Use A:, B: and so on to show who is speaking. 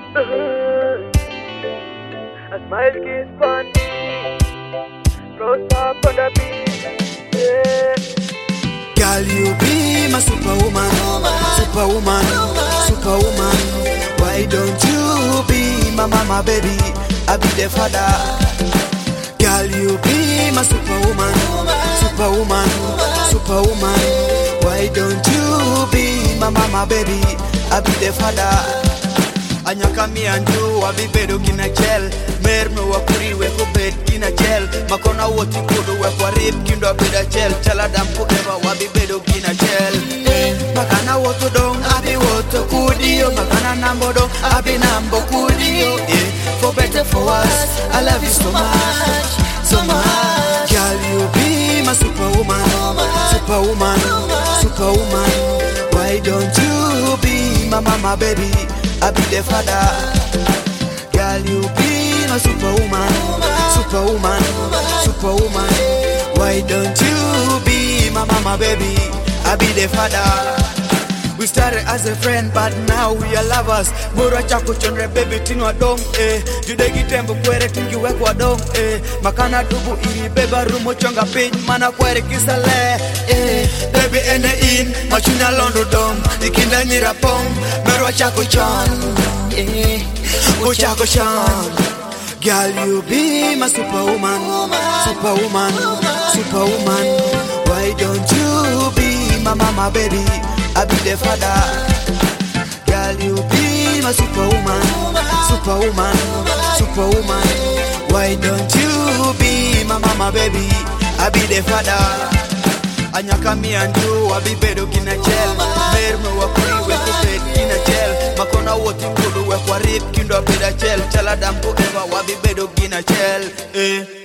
A: A smile kiss on me, roast up on the beat. Yeah.
B: Girl, you be my superwoman, superwoman, superwoman. Why don't you be my mama, baby? I be the father. Girl, you be my superwoman, superwoman, superwoman. Why don't you be my mama, baby? I be the father. Anyaka mi anju wabibedo kina gel Merme wakuri weko bed kina gel Makona woti kudu weko rip kindo beda gel Chaladam kukeva wabibedo kina gel Makana woto dong abi woto kudio Makana nambo dong abi nambo kudio For better for worse, I love you so much, so much. Girl, you be my superwoman, superwoman, superwoman. Why don't you be my mama, baby? I be the father. Girl, you be my superwoman, superwoman, superwoman. Why don't you be my mama, baby? I be the father. We started as a friend, but now we are lovers. Mura chako chonre baby tinwa dong Judegi tembo kwere tingi wekwa dong Makana dubu iri beba rumo chonga pin Mana kwere kisale Baby ene in, machuna londo dong Ikinda nyira pong, mura chako chon Uchako chon. Girl, you be my superwoman, superwoman, superwoman. Why don't you be my mama, baby? I be the father. Girl, you be my superwoman, superwoman, superwoman. Why don't you be my mama, baby? I be the father. Anyaka mi anju wabibedo kina gel Merme wakuri weko bed kina gel Makona woti kudu weko rip kindo beda gel Chaladam kukeva wabibedo kina gel